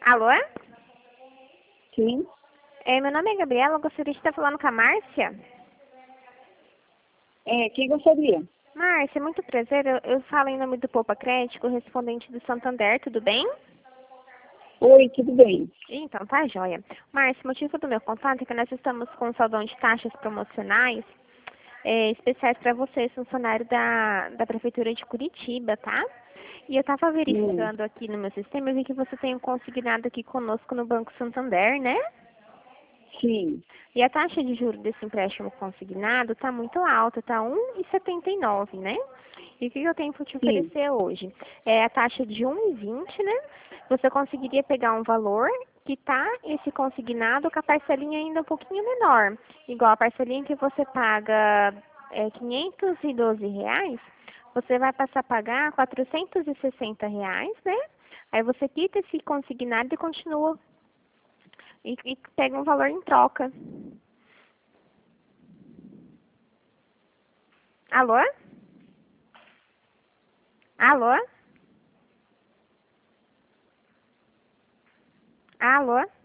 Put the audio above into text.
Alô? Sim. Meu nome é Gabriela, eu gostaria de estar falando com a Márcia. Quem gostaria? Márcia, muito prazer, eu falo em nome do Poupa Crédito, correspondente do Santander, tudo bem? Oi, tudo bem? Então, tá joia. Márcia, o motivo do meu contato é que nós estamos com um saldão de taxas promocionais especiais para vocês, funcionário da Prefeitura de Curitiba, tá? E eu estava verificando aqui no meu sistema, eu vi que você tem um consignado aqui conosco no Banco Santander, né? Sim. E a taxa de juros desse empréstimo consignado está muito alta, está 1,79, né? E o que eu tenho para te Sim. oferecer hoje? É a taxa de 1,20, né? Você conseguiria pegar um valor que tá esse consignado com a parcelinha ainda um pouquinho menor. Igual a parcelinha que você paga R$ 512, você vai passar a pagar R$ 460, né? Aí você quita esse consignado e continua e pega um valor em troca. Alô? Alô? Alô?